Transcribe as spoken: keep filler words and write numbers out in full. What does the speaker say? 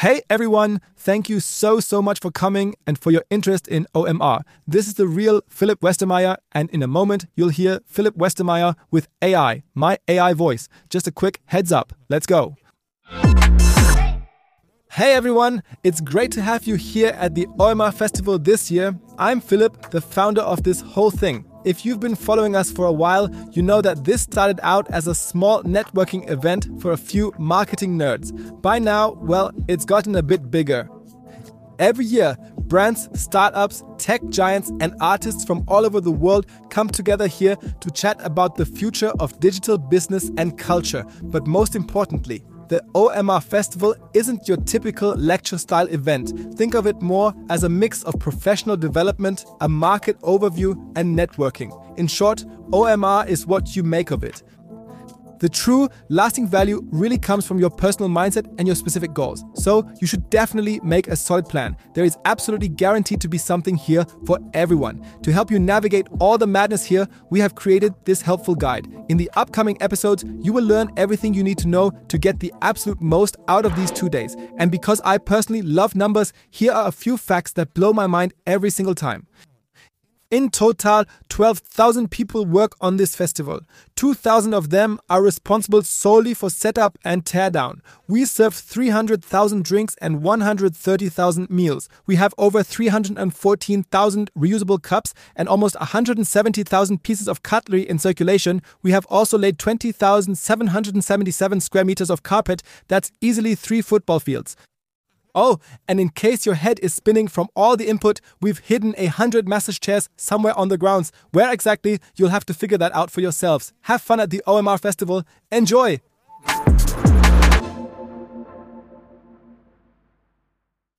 Hey everyone, thank you so, so much for coming and for your interest in O M R. This is the real Philipp Westermeier, and in a moment you'll hear Philipp Westermeier with A I, my A I voice. Just a quick heads up, let's go. Hey everyone, it's great to have you here at the O M R Festival this year. I'm Philipp, the founder of this whole thing. If you've been following us for a while, you know that this started out as a small networking event for a few marketing nerds. By now, well, it's gotten a bit bigger. Every year, brands, startups, tech giants, and artists from all over the world come together here to chat about the future of digital business and culture. But most importantly, the O M R Festival isn't your typical lecture-style event. Think of it more as a mix of professional development, a market overview, and networking. In short, O M R is what you make of it. The true, lasting value really comes from your personal mindset and your specific goals. So you should definitely make a solid plan. There is absolutely guaranteed to be something here for everyone. To help you navigate all the madness here, we have created this helpful guide. In the upcoming episodes, you will learn everything you need to know to get the absolute most out of these two days. And because I personally love numbers, here are a few facts that blow my mind every single time. In total, twelve thousand people work on this festival. two thousand of them are responsible solely for setup and teardown. We serve three hundred thousand drinks and one hundred thirty thousand meals. We have over three hundred fourteen thousand reusable cups and almost one hundred seventy thousand pieces of cutlery in circulation. We have also laid twenty thousand seven hundred seventy-seven square meters of carpet. That's easily three football fields. Oh, and in case your head is spinning from all the input, we've hidden a hundred massage chairs somewhere on the grounds. Where exactly, you'll have to figure that out for yourselves. Have fun at the O M R Festival. Enjoy!